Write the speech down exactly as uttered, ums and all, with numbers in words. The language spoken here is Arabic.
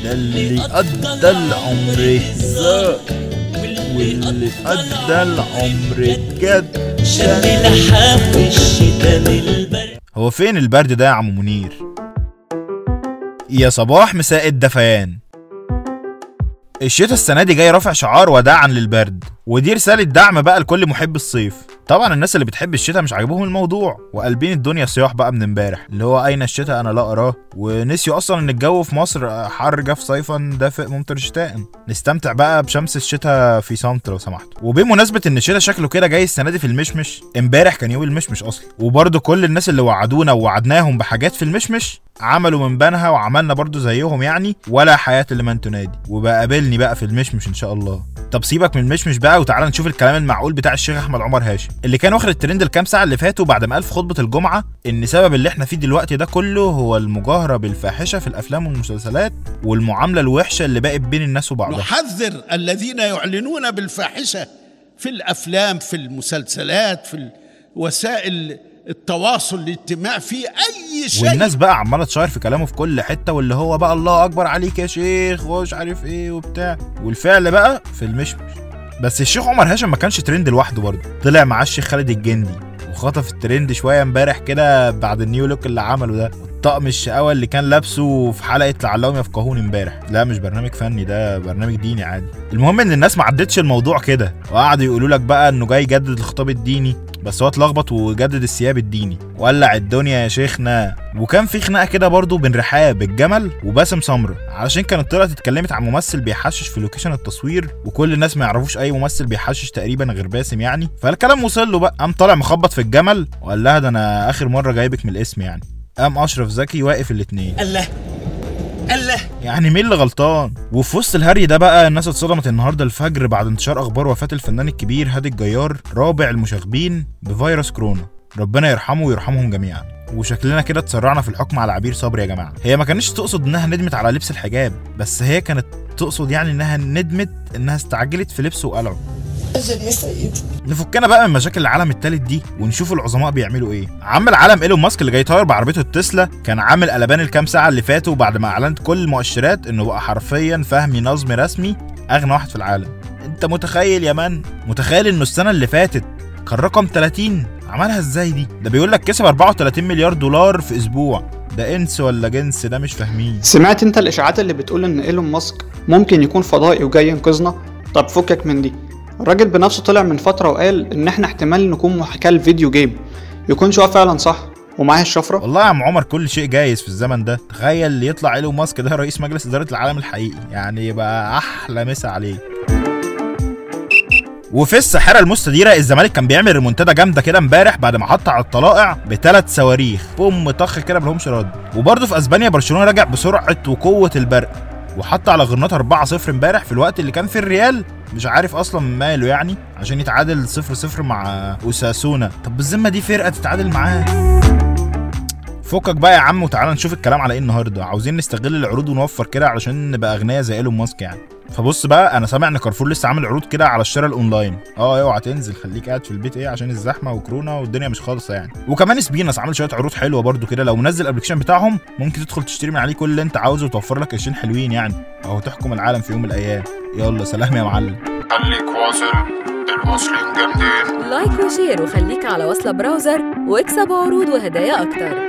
ده اللي أدى العمر هزار واللي أدى العمر بجد شم لحاف الشتا البرد. هو فين البرد ده يا عم منير؟ يا صباح مساء الدفيان. الشتا السنة دي جاي رافع شعار وداعا للبرد، ودي رسالة دعم بقى لكل محب الصيف. طبعا الناس اللي بتحب الشتا مش عاجبهم الموضوع وقلبين الدنيا صياح بقى من امبارح، اللي هو اين الشتا انا لا اراه، ونسيوا اصلا ان الجو في مصر حر جاف صيفا دافئ ممطر شتاء. نستمتع بقى بشمس الشتا في صمت لو سمحت. وبمناسبة ان الشتا شكله كده جاي السنة دي في المشمش، امبارح كان يوم المشمش اصلا، وبرده كل الناس اللي وعدونا ووعدناهم بحاجات في المشمش عملوا من بنها وعملنا برضو زيهم يعني، ولا حياة لمن تنادي. وبقى قابلني بقى في المشمش ان شاء الله. طب سيبك من المشمش بقى وتعالى نشوف الكلام المعقول بتاع الشيخ احمد عمر هاشم اللي كان واخد الترند الكام ساعه اللي فاتوا بعد ما قال في خطبه الجمعه ان سبب اللي احنا فيه دلوقتي ده كله هو المجاهره بالفاحشه في الافلام والمسلسلات والمعامله الوحشه اللي بقت بين الناس وبعضها. نحذر الذين يعلنون بالفاحشه في الافلام في المسلسلات في وسائل التواصل الاجتماعي في اي شيء، والناس بقى عماله تشاير في كلامه في كل حته، واللي هو بقى الله اكبر عليك يا شيخ ومش عارف ايه وبتاع، والفعل بقى في المشمش. بس الشيخ عمر هاشم ما كانش ترند لوحده برضه، طلع معاه الشيخ خالد الجندي وخطف الترند شويه امبارح كده بعد النيو لوك اللي عمله ده، الطقم الشقاوه اللي كان لابسه في حلقه لعلهم يفقهون امبارح. لا مش برنامج فني، ده برنامج ديني عادي. المهم ان الناس ما عدتش الموضوع كده وقعدوا يقولوا لك بقى انه جاي يجدد الخطاب الديني، بس هو اتلخبط وجدد الثياب الديني ولع الدنيا يا شيخنا. وكان في خناقه كده برضو بين رحاب الجمل وباسم سمره، علشان كانت طلعت اتكلمت عن ممثل بيحشش في لوكيشن التصوير، وكل الناس ما يعرفوش اي ممثل بيحشش تقريبا غير باسم يعني. فالكلام وصل له بقى، قام طالع مخبط في الجمل وقال لها ده انا اخر مره جايبك من الاسم يعني. قام اشرف زكي واقف الاتنين، الله الله يعني مين اللي غلطان؟ وفي وسط الهري ده بقى الناس اتصدمت النهارده الفجر بعد انتشار اخبار وفاه الفنان الكبير هادي الجيار رابع المشاغبين بفيروس كورونا، ربنا يرحمه ويرحمهم جميعا. وشكلنا كده اتسرعنا في الحكم على عبير صبري يا جماعه. هي ما كانتش تقصد انها ندمت على لبس الحجاب، بس هي كانت تقصد يعني انها ندمت انها استعجلت في لبسه وقلعه. أجل يا سيد. نفكنا بقى من مشاكل العالم الثالث دي ونشوف العظماء بيعملوا ايه. عم العالم ايلون ماسك اللي جاي طاير بعربيته التسلا كان عامل قلبان الكام ساعه اللي فاتوا بعد ما اعلنت كل المؤشرات انه بقى حرفيا فهمي نظمي رسمي اغنى واحد في العالم. انت متخيل يا مان؟ متخيل انه السنه اللي فاتت كان رقم ثلاثين؟ عملها ازاي دي؟ ده بيقول لك كسب أربعة وثلاثين مليار دولار في اسبوع. ده انس ولا جنس؟ ده مش فاهمين. سمعت انت الاشاعات اللي بتقول ان ايلون ماسك ممكن يكون فضائي وجاي ينقذنا؟ طب فكك من دي، الراجل بنفسه طلع من فترة وقال ان احنا احتمال نكون محاكاة لفيديو جيم، يكون شو فعلا صح ومعاه الشفرة. والله يا عم عمر كل شيء جايز في الزمن ده. تخيل يطلع ايلون ماسك ده رئيس مجلس ادارة العالم الحقيقي، يعني يبقى احلى مسا عليه. وفي الساحره المستديره الزمالك كان بيعمل ريمونتادا جامده كده امبارح بعد ما حط على الطلائع بثلاث صواريخ بوم طخ كده ملهمش رد. وبرده في اسبانيا برشلونه رجع بسرعه وقوه البرق وحط على غرناطه أربعة صفر امبارح في الوقت اللي كان في الريال مش عارف اصلا ماله يعني عشان يتعادل صفر صفر مع اوساسونا. طب بالذمه دي فرقه تتعادل معاه؟ فكك بقى يا عم وتعالى نشوف الكلام على ايه النهارده. عاوزين نستغل العروض ونوفر كده علشان نبقى اغنياء زي ايلون ماسك يعني. فبص بقى، انا سامع ان كارفور لسه عامل عروض كده على الشراء الاونلاين. اه اوعى تنزل، خليك قاعد في البيت ايه عشان الزحمه وكورونا والدنيا مش خالصه يعني. وكمان سبينس عامل شويه عروض حلوه برده كده، لو منزل الابلكيشن بتاعهم ممكن تدخل تشتري من عليه كل اللي انت عاوزه وتوفر لك قرشين حلوين يعني، اهو تحكم العالم في يوم من الايام. يلا سلام يا معلم. خليك واصل، الواصلين جامدين. لايك وشير وخليك على وصلة براوزر واكسب عروض وهدايا اكتر.